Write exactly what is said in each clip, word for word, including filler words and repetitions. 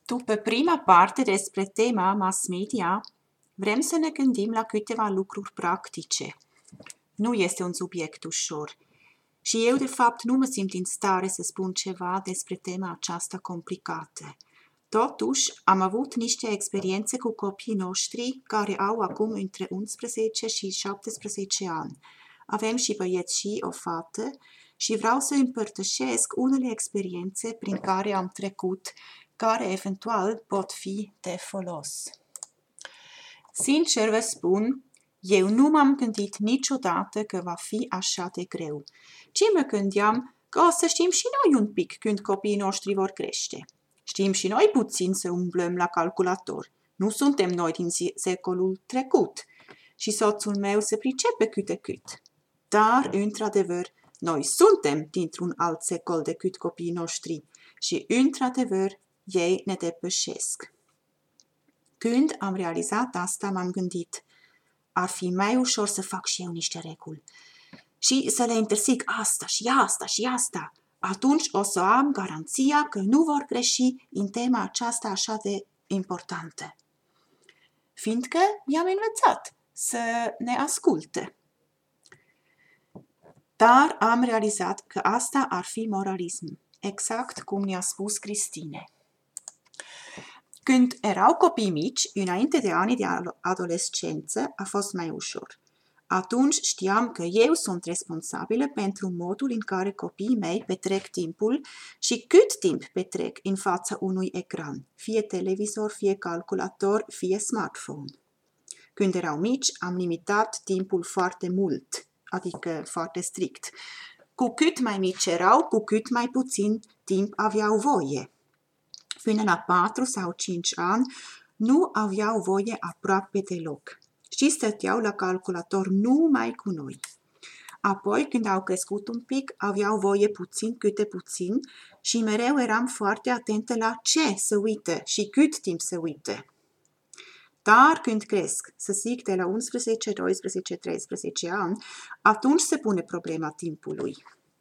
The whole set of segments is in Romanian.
Tu, pe prima parte despre tema mass media, vrem să ne gândim la câteva lucruri practice. Nu este un subiect ușor. Și eu, de fapt, nu mă simt în stare să spun ceva despre tema aceasta complicată. Totuși, am avut niște experiențe cu copiii noștri care au acum între unsprezece și șaptesprezece ani. Avem și băieți și o fată și vreau să împărtășesc unele experiențe prin care am trecut, care eventual pot fi de folos. Sincer vă spun, eu nu m-am gândit niciodată că va fi așa de greu, ci mă gândeam că o să știm și noi un pic când copiii noștri vor crește. Știm și noi puțin să umblăm la calculator. Nu suntem noi din secolul trecut. Și soțul meu se pricepe cât de cât. Dar, într-adevăr, noi suntem dintr-un alt secol decât copiii noștri și, într-adevăr, ei ne depășesc. Când am realizat asta, m-am gândit, ar fi mai ușor să fac și eu niște reguli și să le interzic asta și asta și asta. Atunci o să am garanția că nu vor greși în tema aceasta așa de importantă. Fiindcă i-am învățat să ne asculte. Dar am realizat că asta ar fi moralism, exact cum ne-a spus Cristine. Când erau copii mici, înainte de anii de adolescență, a fost mai ușor. Atunci știam că eu sunt responsabilă pentru modul în care copiii mei petrec timpul și cât timp petrec în fața unui ecran, fie televizor, fie calculator, fie smartphone. Când erau mici, am limitat timpul foarte mult, adică foarte strict. Cu cât mai mici erau, cu cât mai puțin timp aveau voie. Până la patru sau cinci ani, nu aveau voie aproape deloc și stăteau la calculator numai cu noi. Apoi, când au crescut un pic, aveau voie puțin câte puțin și mereu eram foarte atentă la ce să uite și cât timp să uite. Dar când cresc, să zic de la unsprezece, doisprezece, treisprezece ani, atunci se pune problema timpului.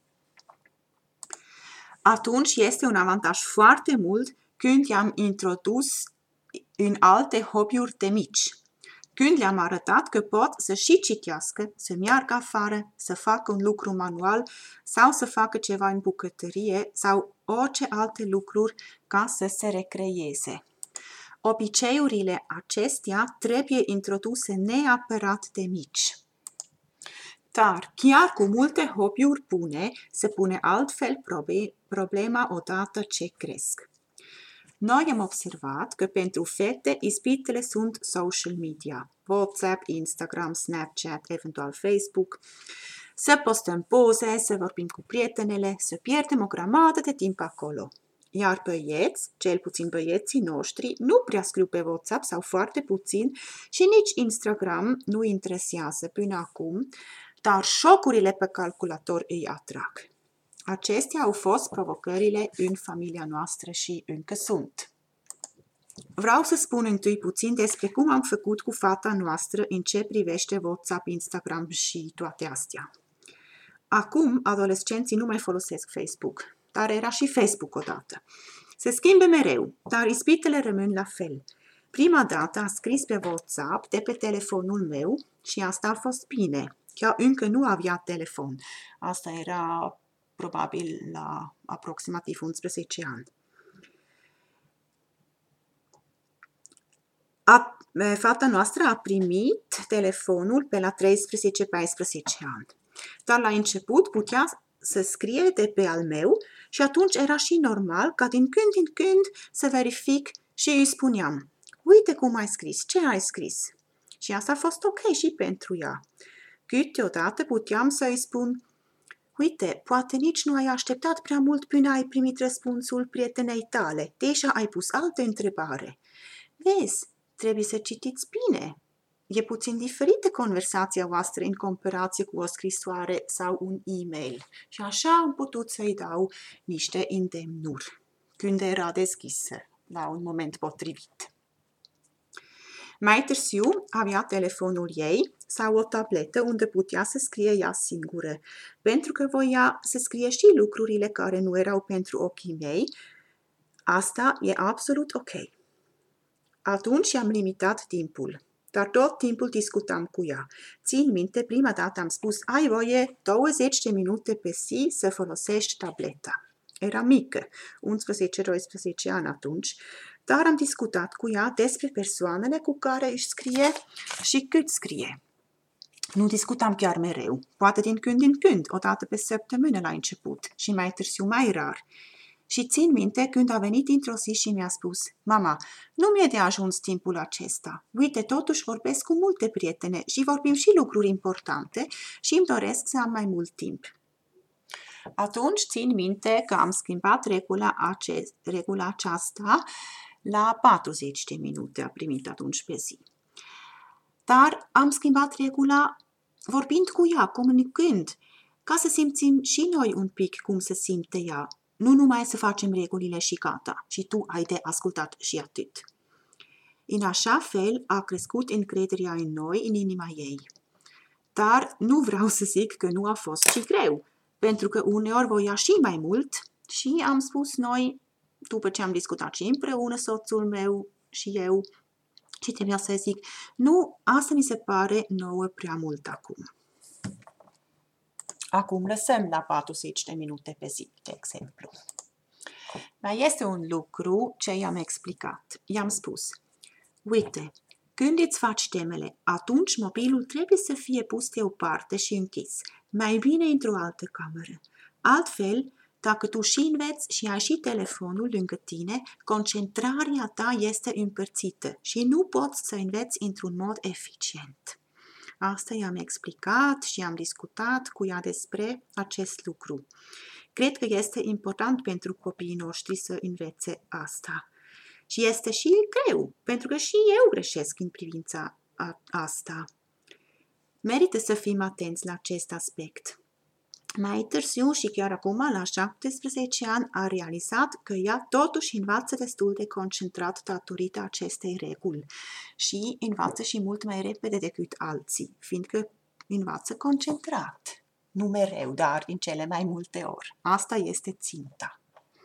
Atunci este un avantaj foarte mult când i-am introdus în alte hobby-uri de mici. Când le-am arătat că pot să și citească, să meargă afară, să facă un lucru manual sau să facă ceva în bucătărie sau orice alte lucruri ca să se recreeze. Obiceiurile acestea trebuie introduse neapărat de mici. Dar chiar cu multe hobby-uri bune se pune altfel problema odată ce cresc. Noi am observat că pentru fete ispitele sunt social media, WhatsApp, Instagram, Snapchat, eventual Facebook, să postăm poze, să vorbim cu prietenele, să pierdem o grămadă de timp acolo. Iar băieți, cel puțin băieții noștri, nu prea scriu pe WhatsApp sau foarte puțin și nici Instagram nu interesează până acum, dar șocurile pe calculator îi atrag. Acestea au fost provocările în familia noastră și încă sunt. Vreau să spun întâi puțin despre cum am făcut cu fata noastră în ce privește WhatsApp, Instagram și toate astea. Acum, adolescenții nu mai folosesc Facebook, dar era și Facebook odată. Se schimbă mereu, dar ispitele rămân la fel. Prima dată a scris pe WhatsApp de pe telefonul meu și asta a fost bine. Chiar încă nu avea telefon. Asta era probabil la aproximativ unsprezece ani. A, fata noastră a primit telefonul pe la treisprezece paisprezece ani. Dar la început putea să scrie de pe al meu și atunci era și normal ca din când în când să verific și îi spuneam: uite cum ai scris, ce ai scris? Și asta a fost ok și pentru ea. Câteodată puteam să îi spun: uite, poate nici nu ai așteptat prea mult până ai primit răspunsul prietenei tale. Deja ai pus altă întrebare. Vezi, trebuie să citiți bine. E puțin diferită conversația voastră în comparație cu o scrisoare sau un e-mail. Și așa am putut să-i dau niște îndemnuri când era deschisă la un moment potrivit. Mai târziu avea telefonul ei sau o tabletă unde putea să scrie ea singură, pentru că voia să scrie și lucrurile care nu erau pentru ochii mei, Asta e absolut ok. Atunci am limitat timpul, dar tot timpul discutam cu ea. Țin minte, prima dată am spus, ai voie douăzeci de minute pe zi să folosești tableta. Era mică, unsprezece doisprezece ani atunci, dar am discutat cu ea despre persoanele cu care își scrie și cât scrie. Nu discutam chiar mereu, poate din când în când, o dată pe săptămână la început și mai târziu mai rar. Și țin minte când a venit într-o zi și mi-a spus, mama, nu mi-e de ajuns timpul acesta. Uite, totuși vorbesc cu multe prietene și vorbim și lucruri importante și îmi doresc să am mai mult timp. Atunci țin minte că am schimbat regula, acest, regula aceasta la patruzeci de minute, a primit atunci pe zi. Dar am schimbat regula vorbind cu ea, comunicând, ca să simțim și noi un pic cum se simte ea. Nu numai să facem regulile și gata, și tu ai de ascultat și atât. În așa fel a crescut încrederea în noi, în inima ei. Dar nu vreau să zic că nu a fost și greu, pentru că uneori voia și mai mult și am spus noi, după ce am discutat și împreună soțul meu și eu, și trebuia să zic, nu, asta mi se pare nouă prea mult acum. Acum lăsăm la patruzeci de minute pe zi, de exemplu. Mai este un lucru ce i-am explicat. I-am spus, uite, când îți faci temele, atunci mobilul trebuie să fie pus deoparte și închis, mai bine într-o altă cameră. Altfel, dacă tu și înveți și ai și telefonul lângă tine, concentrarea ta este împărțită și nu poți să înveți într-un mod eficient. Asta i-am explicat și am discutat cu ea despre acest lucru. Cred că este important pentru copiii noștri să învețe asta. Și este și greu, pentru că și eu greșesc în privința asta. Merită să fim atenți la acest aspect. Mai târziu și chiar acum, la șaptesprezece ani, a realizat că ea totuși învață destul de concentrat datorită acestei reguli și învață și mult mai repede decât alții, fiindcă învață concentrat. Nu mereu, dar în cele mai multe ori. Asta este ținta.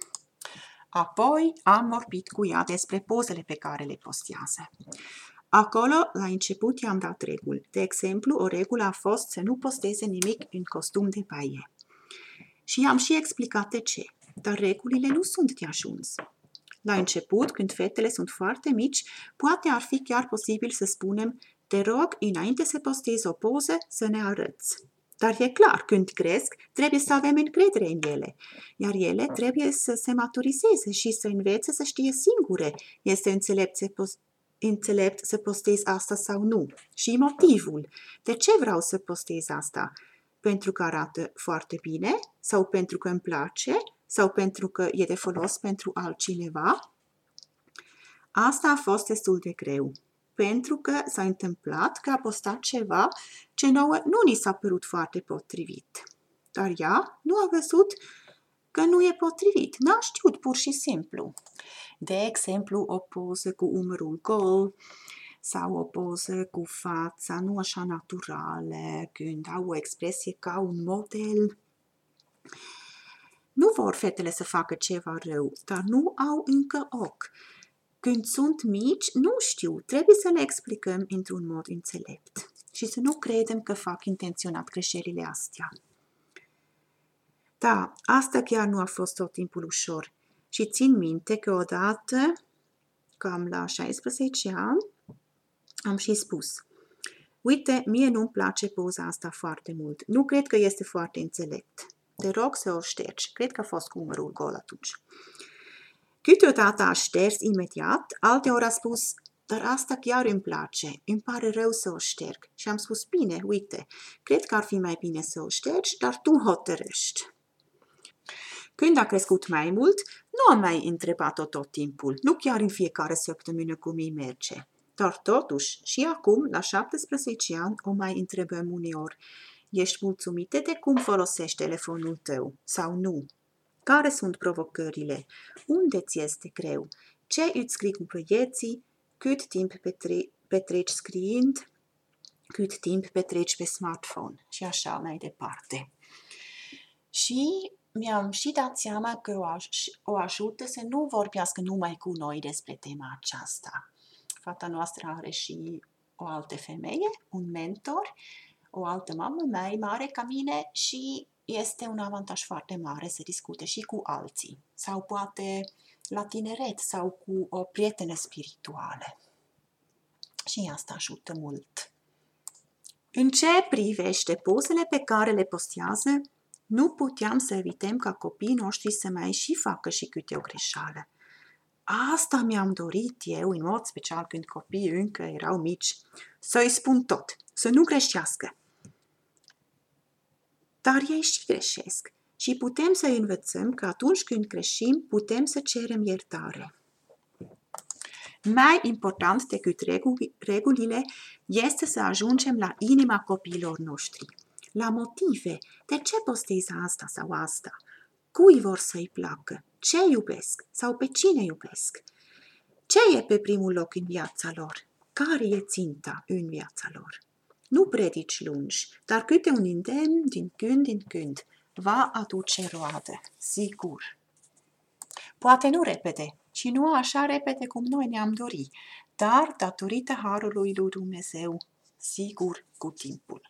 Apoi am vorbit cu ea despre pozele pe care le postează. Acolo, la început, i-am dat reguli. De exemplu, o regulă a fost să nu posteze nimic în costum de baie. Și i-am și explicat de ce, dar regulile nu sunt de ajuns. La început, când fetele sunt foarte mici, poate ar fi chiar posibil să spunem, te rog, înainte să postezi o poză, să ne arăți. Dar e clar, când cresc, trebuie să avem încredere în ele, iar ele trebuie să se maturizeze și să învețe să știe singure. Este înțelept să, post- înțelept să postez asta sau nu. Și motivul. De ce vreau să postez asta? Pentru că arată foarte bine? Sau pentru că îmi place? Sau pentru că e de folos pentru altcineva? Asta a fost destul de greu. Pentru că s-a întâmplat că a postat ceva ce nouă nu ni s-a părut foarte potrivit. Dar ea nu a văzut că nu e potrivit, n-a știut pur și simplu. De exemplu, o poză cu umărul gol sau o poză cu fața nu așa naturală, când au o expresie ca un model. Nu vor fetele să facă ceva rău, dar nu au încă ochi. Când sunt mici, nu știu, trebuie să le explicăm într-un mod înțelept și să nu credem că fac intenționat greșelile astea. Da, asta chiar nu a fost tot timpul ușor și țin minte că odată, cam la șaisprezece ani, am și spus, uite, mie nu-mi place poza asta foarte mult, nu cred că este foarte înțelept. Te rog să o ștergi, cred că a fost cu umărul gol atunci. Câteodată a șters imediat, alteori a spus, dar asta chiar îmi place, îmi pare rău să o șterg. Și am spus, bine, uite, cred că ar fi mai bine să o ștergi, dar tu hotărăști. Când a crescut mai mult, nu am mai întrebat-o tot timpul, nu chiar în fiecare săptămână cum îi merge. Dar totuși, și acum, la șaptesprezece ani, o mai întrebăm uneori, ești mulțumită de cum folosești telefonul tău sau nu? Care sunt provocările? Unde ți este greu? Ce îți scrii cu băieții? Cât timp petre- petreci scriind? Cât timp petreci pe smartphone? Și așa mai departe. Și mi-am și dat seama că o, aj- o ajută să nu vorbească numai cu noi despre tema aceasta. Fata noastră are și o altă femeie, un mentor, o altă mamă mai mare ca mine și este un avantaj foarte mare să discute și cu alții. Sau poate la tineret sau cu o prietenă spirituală. Și asta ajută mult. În ce privește pozele pe care le postează, nu puteam să evităm ca copiii noștri să mai și facă și câte o greșeală. Asta mi-am dorit eu, în mod special când copiii încă erau mici, să-i spun tot, să nu greșească. Dar ei și greșesc și putem să învățăm că atunci când greșim, putem să cerem iertare. Mai important decât regulile este să ajungem la inima copiilor noștri, la motive, de ce postezi asta sau asta, cui vor să-i placă, ce iubesc sau pe cine iubesc, ce e pe primul loc în viața lor, care e ținta în viața lor. Nu predici lungi, dar câte un îndemn din când în când va aduce roadă, sigur. Poate nu repede, și nu așa repede cum noi ne-am dorit, dar datorită harului lui Dumnezeu, sigur cu timpul.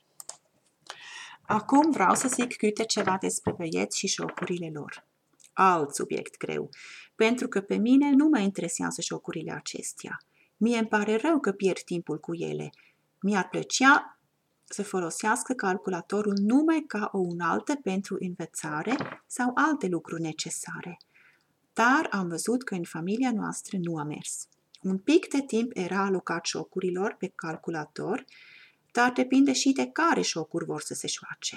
Acum vreau să zic câte ceva despre băieți și jocurile lor. Alt subiect greu, pentru că pe mine nu mă interesează jocurile acestea. Mie îmi pare rău că pierd timpul cu ele. Mi-ar plăcea să folosească calculatorul numai ca o unaltă pentru învățare sau alte lucruri necesare. Dar am văzut că în familia noastră nu a mers. Un pic de timp era alocat jocurilor pe calculator, dar depinde și de care jocuri vor să se joace.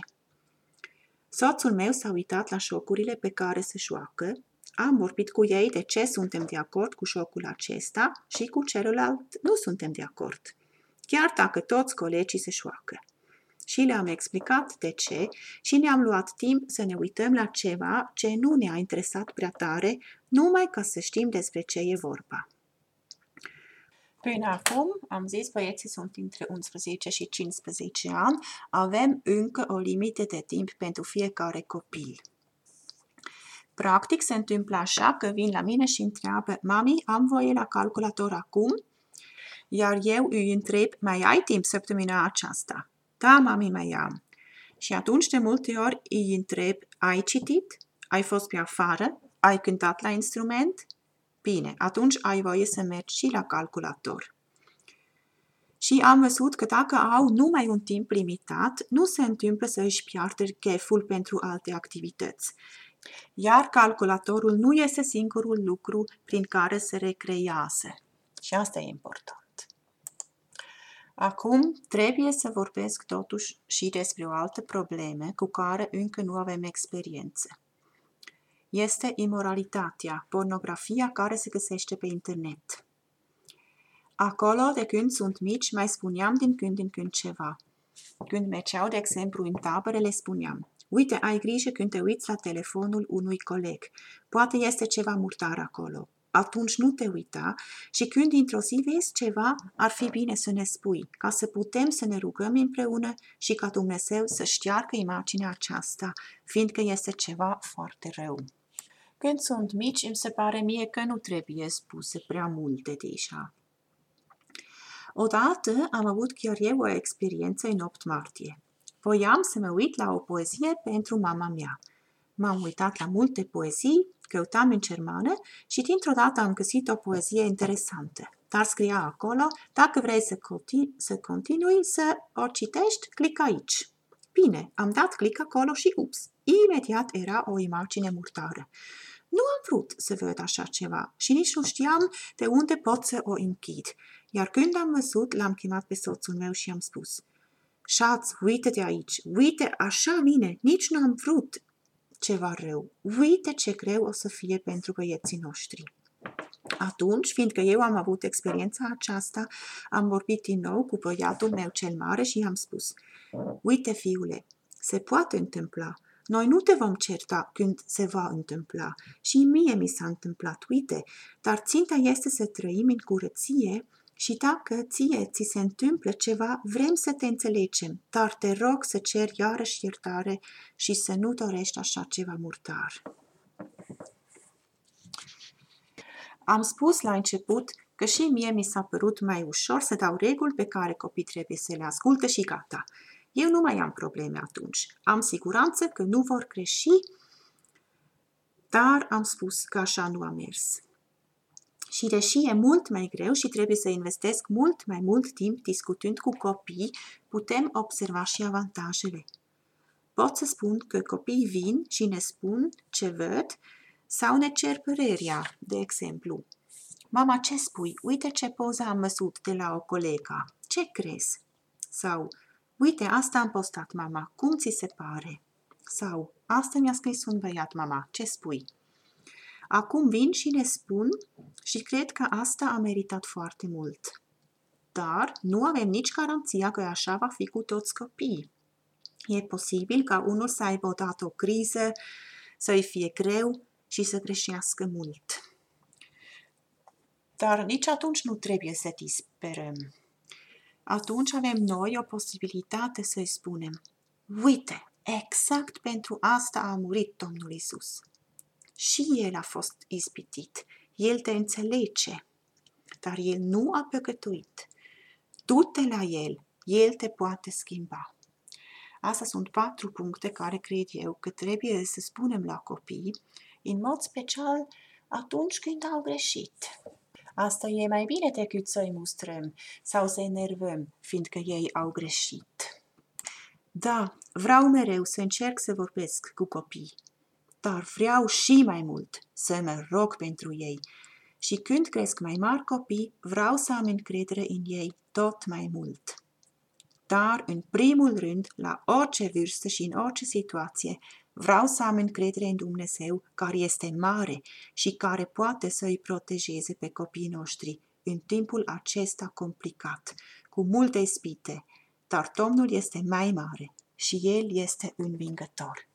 Soțul meu s-a uitat la jocurile pe care se joacă, am vorbit cu ei de ce suntem de acord cu jocul acesta și cu celălalt nu suntem de acord, chiar dacă toți colegii se joacă. Și le-am explicat de ce și ne-am luat timp să ne uităm la ceva ce nu ne-a interesat prea tare, numai ca să știm despre ce e vorba. Până acum, am zis, băieții sunt între unsprezece și cincisprezece ani, avem încă o limită de timp pentru fiecare copil. Practic se întâmplă așa că vin la mine și întreabă, mami, am voie la calculator acum? Iar eu îi întreb, mai ai timp săptămâna aceasta? Da, mami, mai am. Și atunci de multe ori îi întreb, ai citit? Ai fost pe afară? Ai cântat la instrument? Bine, atunci ai voie să mergi și la calculator. Și am văzut că dacă au numai un timp limitat, nu se întâmplă să își piardă cheful pentru alte activități. Iar calculatorul nu este singurul lucru prin care se recrează. Și asta e important. Acum trebuie să vorbesc totuși și despre o altă problemă cu care încă nu avem experiență. Este imoralitatea, pornografia care se găsește pe internet. Acolo, de când sunt mici, mai spuneam din când în când ceva. Când mergeau, de exemplu, în tabără, le spuneam, uite, ai grijă când te uiți la telefonul unui coleg. Poate este ceva murdar acolo. Atunci nu te uita și când într-o zi vezi ceva, ar fi bine să ne spui, ca să putem să ne rugăm împreună și ca Dumnezeu să șteargă imaginea aceasta, fiindcă este ceva foarte rău. Când sunt mici, îmi se pare mie că nu trebuie spuse prea multe deja. Odată am avut chiar eu o experiență în opt martie. Voiam să mă uit la o poezie pentru mama mea. M-am uitat la multe poezii, căutam în germană și dintr-o dată am găsit o poezie interesantă. Dar scria acolo, dacă vrei să, continui, să continui să o citești, clic aici. Bine, am dat click acolo și ups, imediat era o imagine murdară. Nu am vrut să văd așa ceva și nici nu știam de unde pot să o închid. Iar când am văzut, l-am chemat pe soțul meu și am spus, Șaț, uite-te aici, uite așa bine, nici nu am vrut ceva rău. Uite ce greu o să fie pentru băieții noștri. Atunci, fiindcă eu am avut experiența aceasta, am vorbit din nou cu băiatul meu cel mare și i-am spus, uite fiule, se poate întâmpla. Noi nu te vom certa când se va întâmpla. Și mie mi s-a întâmplat, uite, dar ținta este să trăim în curăție Și dacă ție ți se întâmplă ceva, vrem să te înțelegem, dar te rog să ceri iarăși iertare și să nu dorești așa ceva murdar. Am spus la început că și mie mi s-a părut mai ușor să dau reguli pe care copiii trebuie să le asculte și gata. Eu nu mai am probleme atunci. Am siguranță că nu vor greși, dar am spus că așa nu a mers. Și deși e mult mai greu și trebuie să investesc mult mai mult timp discutând cu copii, putem observa și avantajele. Pot să spun că copiii vin și ne spun ce văd sau ne cer părerea, de exemplu. Mama, ce spui? Uite ce poză am văzut de la o colegă. Ce crezi? Sau, uite, asta am postat, mama. Cum ți se pare? Sau, asta mi-a scris un băiat, mama. Ce spui? Acum vin și ne spun și cred că asta a meritat foarte mult. Dar nu avem nici garanția că așa va fi cu toți copiii. E posibil ca unul să aibă odată o criză, să-i fie greu și să greșească mult. Dar nici atunci nu trebuie să disperăm. Atunci avem noi o posibilitate să-i spunem: uite, exact pentru asta a murit Domnul Iisus. Și El a fost ispitit. El te înțelege, dar El nu a păcătuit. Du-te la El, El te poate schimba. Astea sunt patru puncte care cred eu că trebuie să spunem la copii, în mod special atunci când au greșit. Asta e mai bine decât să-i mustrăm sau să-i enervăm, fiindcă ei au greșit. Da, vreau mereu să încerc să vorbesc cu copii, dar vreau și mai mult să mă rog pentru ei. Și când cresc mai mari copii, vreau să am încredere în ei tot mai mult. Dar, în primul rând, la orice vârstă și în orice situație, vreau să am încredere în Dumnezeu, care este mare și care poate să îi protejeze pe copiii noștri în timpul acesta complicat, cu multe ispite, dar Domnul este mai mare și El este învingător.